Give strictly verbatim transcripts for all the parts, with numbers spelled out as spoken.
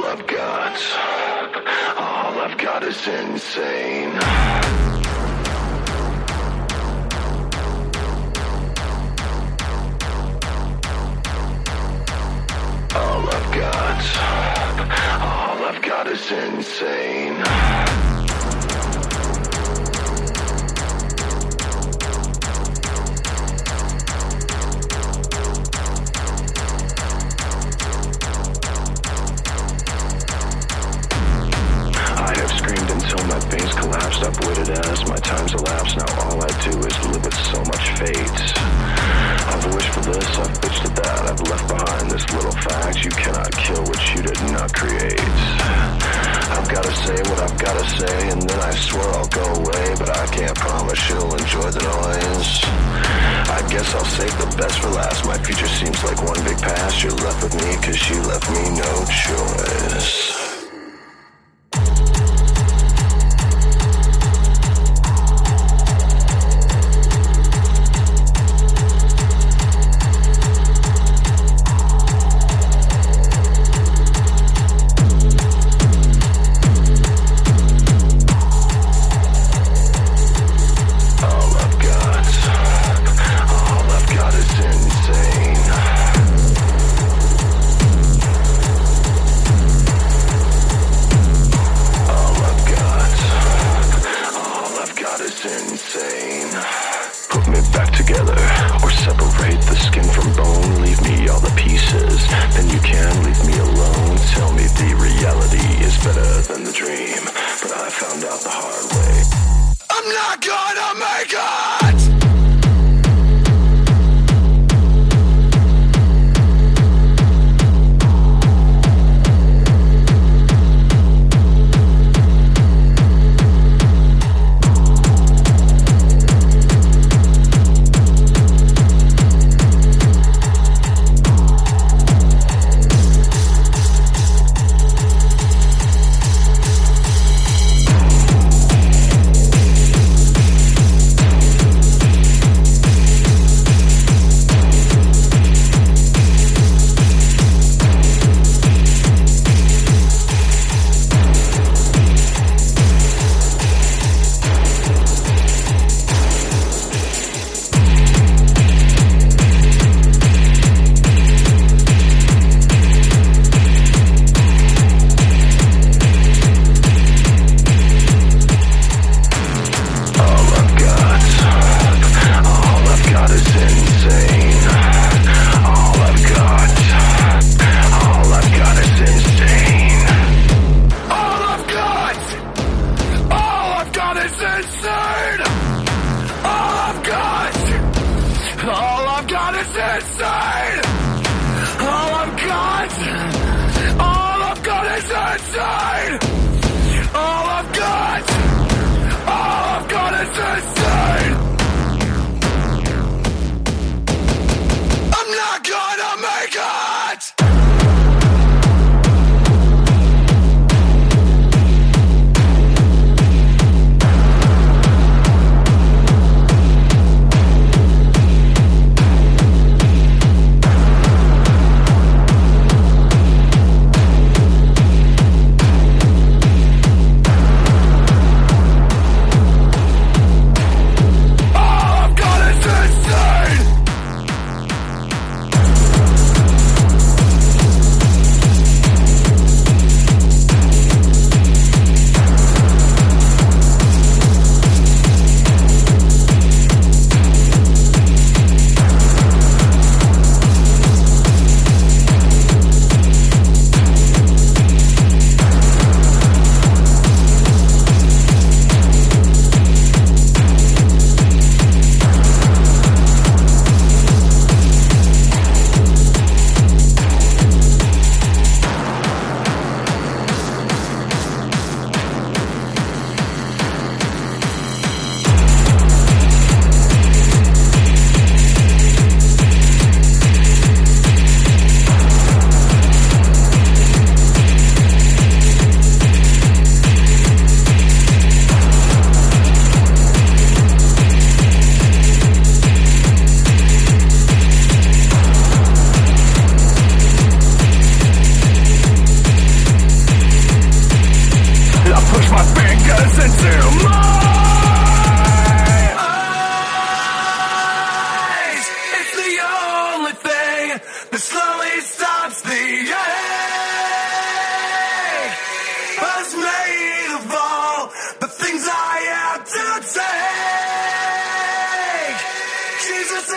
I've got, all I've got is insane. All I've got, all I've got is insane. I've waited as my time's elapsed. Now all I do is live with so much fate. I've wished for this, I've bitched at that. I've left behind this little fact: you cannot kill what you did not create. I've gotta say what I've gotta say, and then I swear I'll go away. But I can't promise you'll enjoy the noise. I guess I'll save the best for last. My future seems like one big past. You're left with me cause you left me no choice.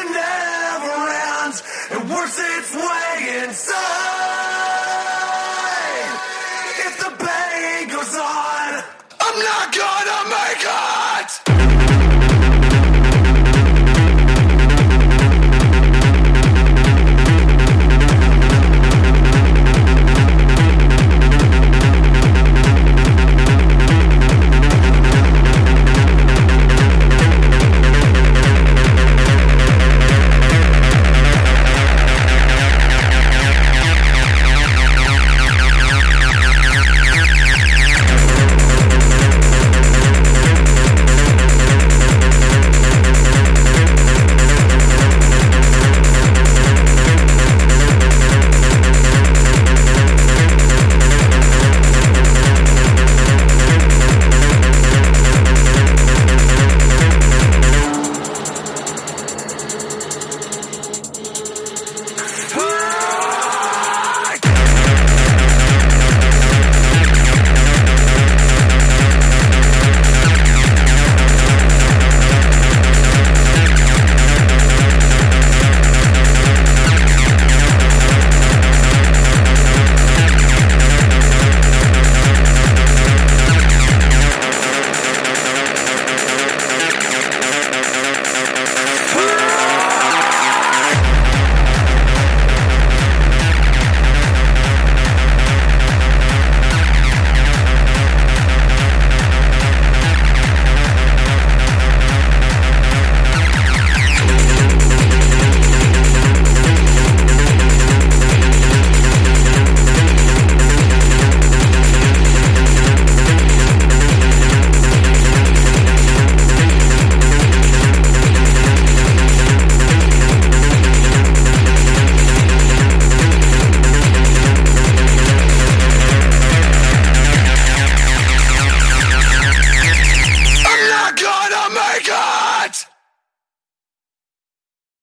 that never ends and works its way inside. If the pain goes on, I'm not gonna make it.